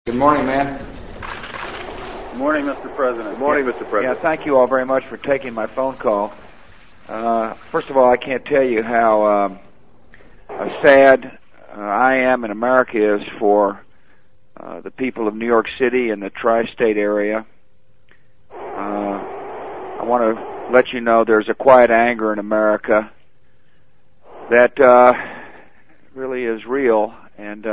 Good morning, man. Good morning, Mr. President. Good morning, Mr. President. Yeah, thank you all very much for taking my phone call. First of all, I can't tell you how sad I am and America is for the people of New York City and the tri-state area. I want to let you know there's a quiet anger in America that really is real, and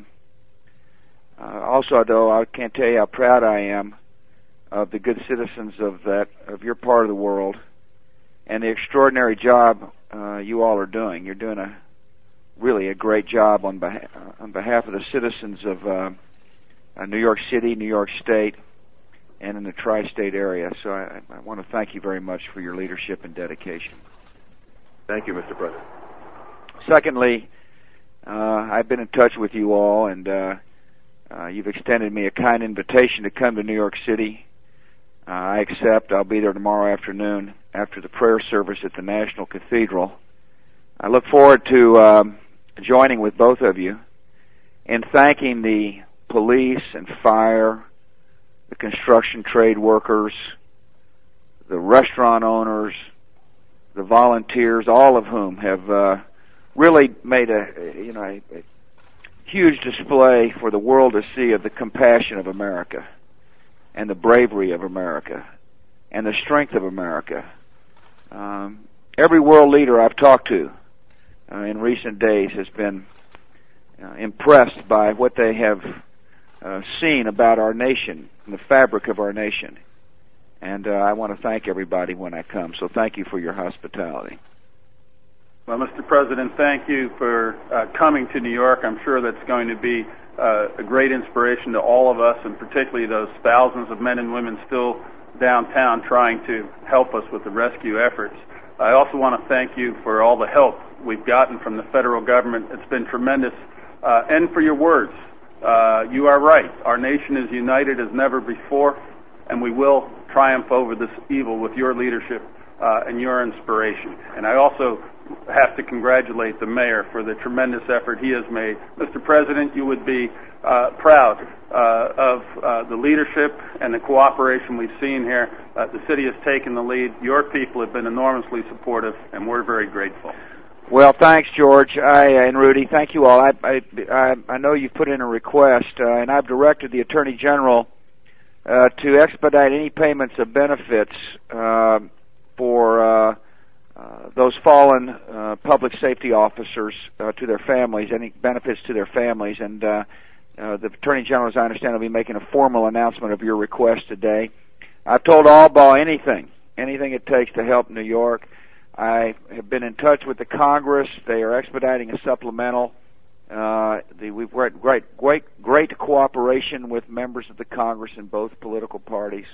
also, though, I can't tell you how proud I am of the good citizens of your part of the world and the extraordinary job you all are doing. You're doing really a great job on behalf of the citizens of New York City, New York State, and in the tri-state area. So I want to thank you very much for your leadership and dedication. Thank you, Mr. President. Secondly, I've been in touch with you all, and you've extended me a kind invitation to come to New York City. I accept. I'll be there tomorrow afternoon after the prayer service at the National Cathedral. I look forward to joining with both of you in thanking the police and fire, the construction trade workers, the restaurant owners, the volunteers, all of whom have really made a huge display for the world to see of the compassion of America and the bravery of America and the strength of America. Every world leader I've talked to in recent days has been impressed by what they have seen about our nation and the fabric of our nation. And I want to thank everybody when I come. So thank you for your hospitality. Well, Mr. President, thank you for coming to New York. I'm sure that's going to be a great inspiration to all of us, and particularly those thousands of men and women still downtown trying to help us with the rescue efforts. I also want to thank you for all the help we've gotten from the federal government. It's been tremendous, and for your words. You are right. Our nation is united as never before, and we will triumph over this evil with your leadership and your inspiration. And I also have to congratulate the mayor for the tremendous effort he has made. Mr. President, you would be proud of the leadership and the cooperation we've seen here. The city has taken the lead. Your people have been enormously supportive, and we're very grateful. Well, thanks, George and Rudy. Thank you all. I know you've put in a request, and I've directed the Attorney General to expedite any payments of benefits for those fallen public safety officers to their families, any benefits to their families. And the Attorney General, as I understand, will be making a formal announcement of your request today. I've told Albaugh anything it takes to help New York. I have been in touch with the Congress. They are expediting a supplemental. We've had great cooperation with members of the Congress in both political parties.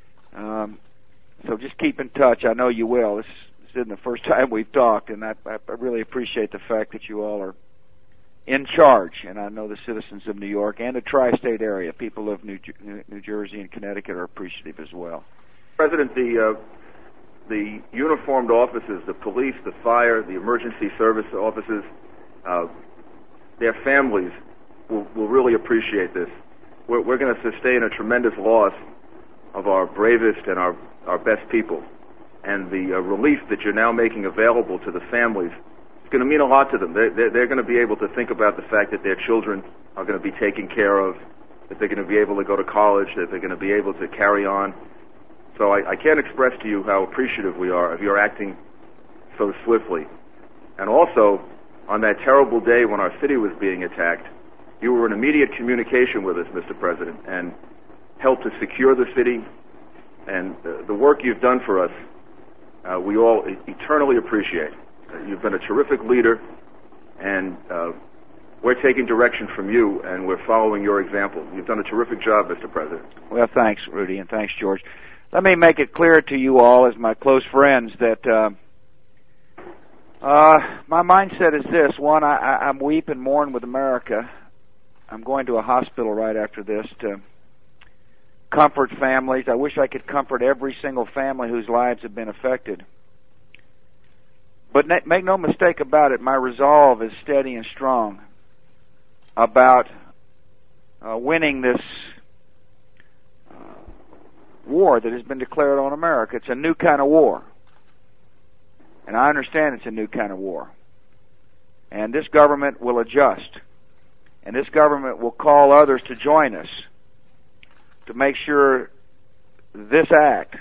So just keep in touch. I know you will. This isn't the first time we've talked, and I really appreciate the fact that you all are in charge. And I know the citizens of New York and the tri-state area, people of New Jersey and Connecticut, are appreciative as well. President, the uniformed officers, the police, the fire, the emergency service officers, their families will really appreciate this. We're going to sustain a tremendous loss of our bravest and our best people. And the relief that you're now making available to the families is going to mean a lot to them. They're going to be able to think about the fact that their children are going to be taken care of, that they're going to be able to go to college, that they're going to be able to carry on. So I can't express to you how appreciative we are of your acting so swiftly. And also, on that terrible day when our city was being attacked, you were in immediate communication with us, Mr. President, and helped to secure the city. And the work you've done for us, we all eternally appreciate. You've been a terrific leader, and we're taking direction from you, and we're following your example. You've done a terrific job, Mr. President. Well, thanks, Rudy, and thanks, George. Let me make it clear to you all, as my close friends, that my mindset is this. One, I'm weep and mourn with America. I'm going to a hospital right after this to comfort families. I wish I could comfort every single family whose lives have been affected. But make no mistake about it, my resolve is steady and strong about winning this war that has been declared on America. It's a new kind of war. And I understand it's a new kind of war. And this government will adjust. And this government will call others to join us to make sure these acts,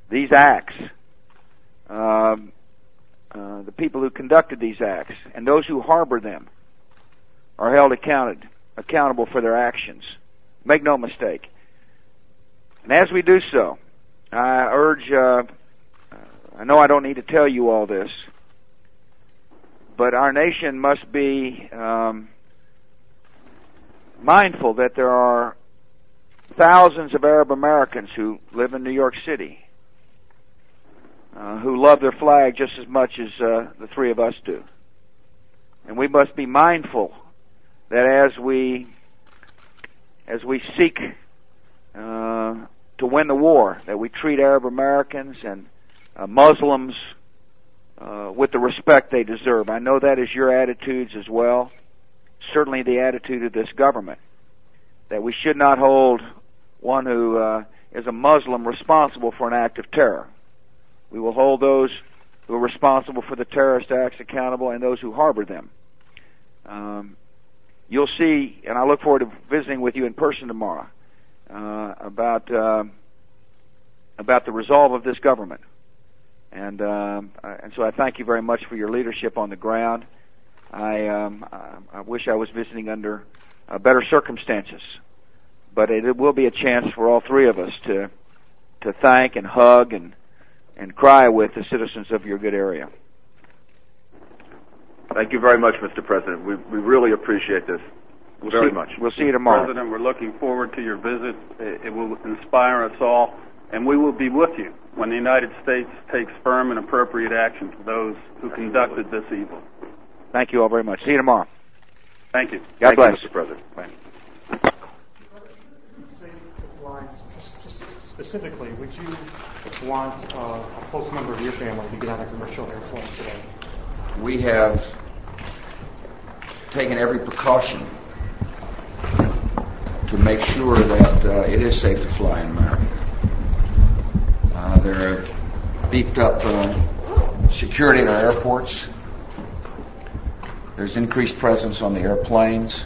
the people who conducted these acts and those who harbor them are held accountable for their actions. Make no mistake. And as we do so, I urge, I know I don't need to tell you all this, but our nation must be mindful that there are thousands of Arab Americans who live in New York City who love their flag just as much as the three of us do. And we must be mindful that as we seek to win the war, that we treat Arab Americans and Muslims with the respect they deserve. I know that is your attitudes as well. Certainly the attitude of this government, that we should not hold one who is a Muslim responsible for an act of terror. We will hold those who are responsible for the terrorist acts accountable and those who harbor them. You'll see, and I look forward to visiting with you in person tomorrow about the resolve of this government. And so I thank you very much for your leadership on the ground. I wish I was visiting under better circumstances, but it will be a chance for all three of us to thank and hug and cry with the citizens of your good area. Thank you very much, Mr. President. We really appreciate this very much. We'll see you tomorrow. President, we're looking forward to your visit. It will inspire us all, and we will be with you when the United States takes firm and appropriate action to those who conducted this evil. Thank you all very much. See you tomorrow. Thank you. God bless. You, Mr. President. Bye. Specifically, would you want a close member of your family to get on a commercial airplane today? We have taken every precaution to make sure that it is safe to fly in America. There are beefed up security at our airports. There's increased presence on the airplanes.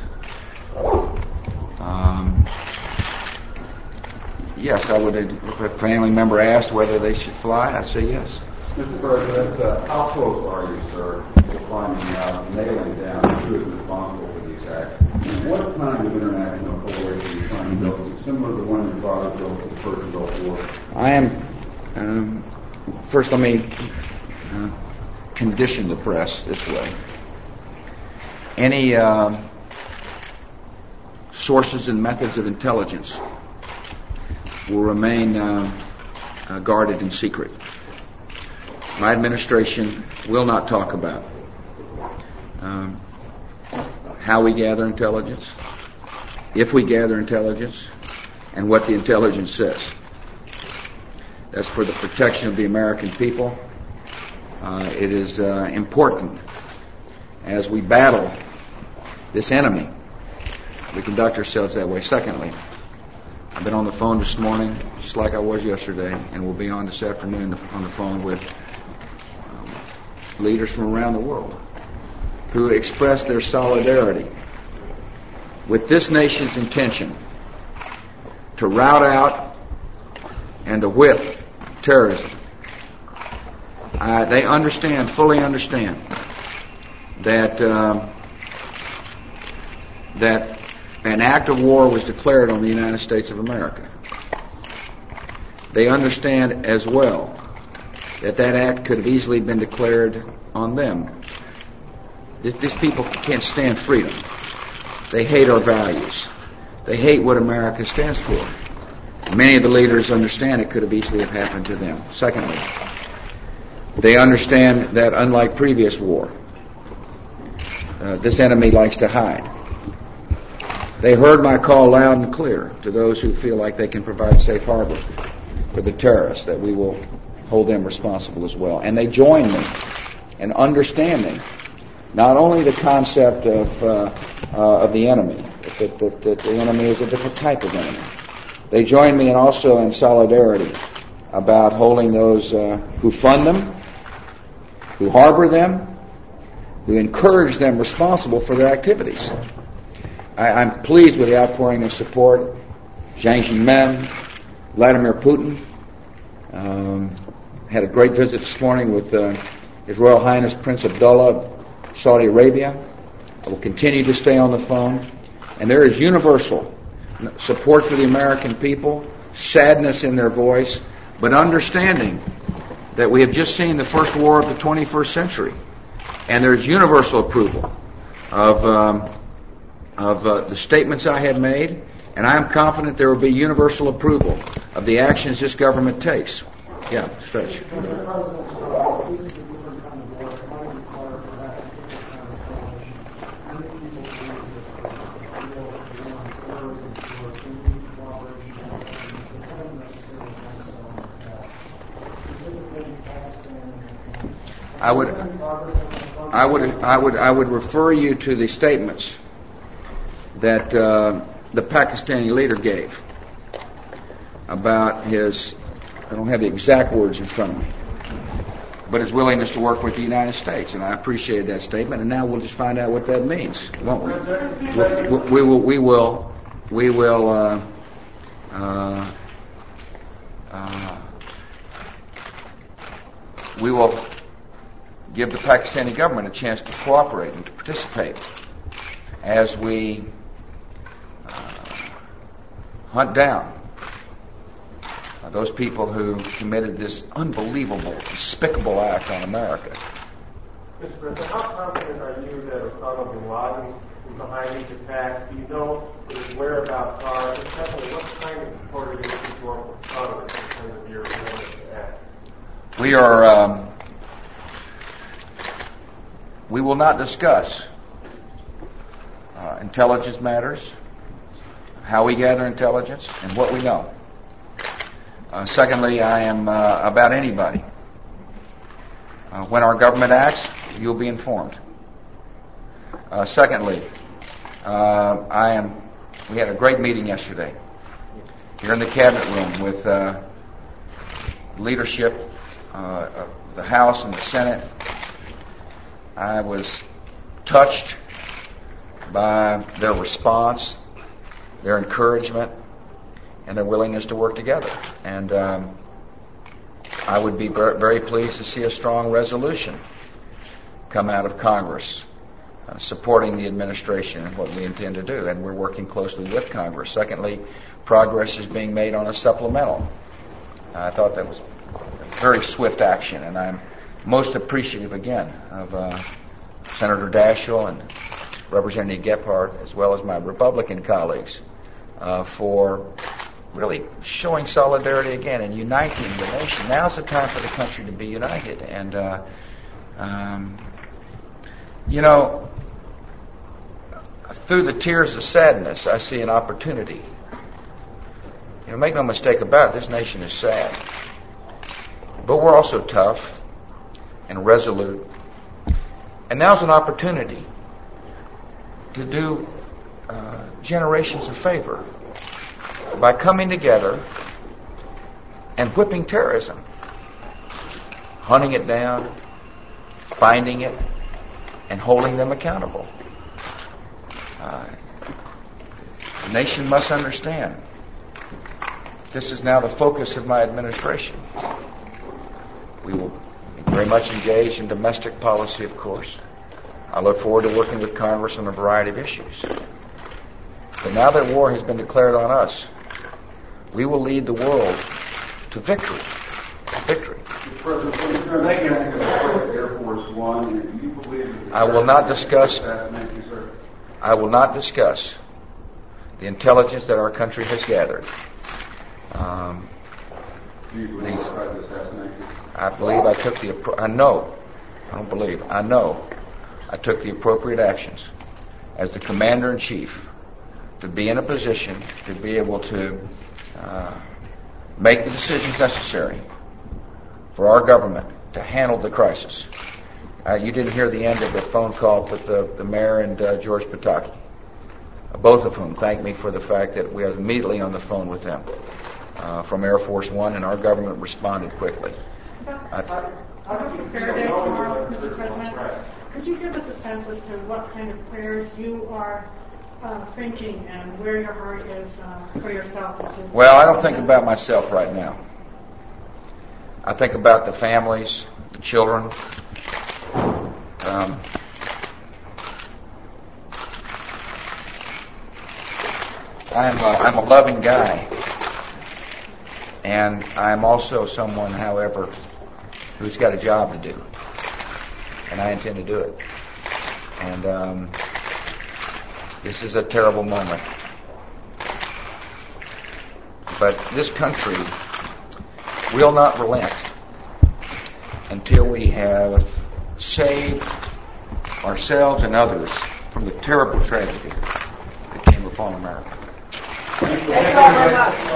Yes, I would. If a family member asked whether they should fly, I'd say yes. Mr. President, how close are you, sir, to finding out, nailing down who is responsible for these acts? And what kind of international coalition are you trying to build, similar to the one your father built for the First Gulf War? I am. First, let me condition the press this way. Any sources and methods of intelligence will remain guarded in secret. My administration will not talk about how we gather intelligence, if we gather intelligence, and what the intelligence says. That's for the protection of the American people. It is important as we battle this enemy. We conduct ourselves that way. Secondly, I've been on the phone this morning, just like I was yesterday, and will be on this afternoon on the phone with leaders from around the world who express their solidarity with this nation's intention to rout out and to whip terrorism. They fully understand that an act of war was declared on the United States of America. They understand as well that act could have easily been declared on them. These people can't stand freedom. They hate our values. They hate what America stands for. Many of the leaders understand it could have easily have happened to them. Secondly, they understand that unlike previous war, this enemy likes to hide. They heard my call loud and clear to those who feel like they can provide safe harbor for the terrorists, that we will hold them responsible as well. And they join me in understanding not only the concept of the enemy, that the enemy is a different type of enemy. They join me also in solidarity about holding those who fund them, who harbor them, who encourage them responsible for their activities. I'm pleased with the outpouring of support. Jiang Zemin, Vladimir Putin, had a great visit this morning with His Royal Highness Prince Abdullah of Saudi Arabia. I will continue to stay on the phone. And there is universal support for the American people, sadness in their voice, but understanding that we have just seen the first war of the 21st century. And there's universal approval of the statements I have made, and I am confident there will be universal approval of the actions this government takes. Yeah, Stretch. Mr. President, this is a different kind of war. It might require perhaps a different kind of coalition. Many people believe that terrorism towards Indian cooperation and it hasn't necessarily done so in the past. Specifically, Pakistan. I would refer you to the statements that the Pakistani leader gave about his, I don't have the exact words in front of me, but his willingness to work with the United States, and I appreciated that statement. And now we'll just find out what that means, won't we? We will give the Pakistani government a chance to cooperate and to participate as we hunt down those people who committed this unbelievable, despicable act on America. Mr. President, how confident are you that Osama bin Laden is behind these attacks? Do you know what his whereabouts are? And secondly, what kind of support are you looking for from Congress in terms of your willingness to act? We will not discuss intelligence matters, how we gather intelligence, and what we know. Secondly, I am about anybody. When our government acts, you'll be informed. Secondly, we had a great meeting yesterday here in the cabinet room with leadership of the House and the Senate. I was touched by their response, their encouragement, and their willingness to work together. And I would be very pleased to see a strong resolution come out of Congress supporting the administration and what we intend to do. And we're working closely with Congress. Secondly, progress is being made on a supplemental. I thought that was very swift action, and I'm most appreciative again of Senator Daschle and Representative Gephardt, as well as my Republican colleagues, for really showing solidarity again and uniting the nation. Now's the time for the country to be united. And, through the tears of sadness, I see an opportunity. Make no mistake about it, this nation is sad. But we're also tough and resolute. And now's an opportunity to do generations a favor by coming together and whipping terrorism, hunting it down, finding it, and holding them accountable. The nation must understand this is now the focus of my administration. We will be very much engaged in domestic policy, of course. I look forward to working with Congress on a variety of issues. But now that war has been declared on us, we will lead the world to victory. Victory. I will not discuss the intelligence that our country has gathered. I believe I took I know I took the appropriate actions as the Commander-in-Chief to be in a position to be able to make the decisions necessary for our government to handle the crisis. You didn't hear the end of the phone call with the mayor and George Pataki. both of whom thanked me for the fact that we were immediately on the phone with them from Air Force One, and our government responded quickly. How do you prepare day tomorrow, Mr. President? Could you give us a sense as to what kind of prayers you are thinking and where your heart is for yourself? Well, I don't think about myself right now. I think about the families, the children. I'm a loving guy, and I'm also someone, however, who's got a job to do, and I intend to do it. And this is a terrible moment, but this country will not relent until we have saved ourselves and others from the terrible tragedy that came upon America. Thank you all very much.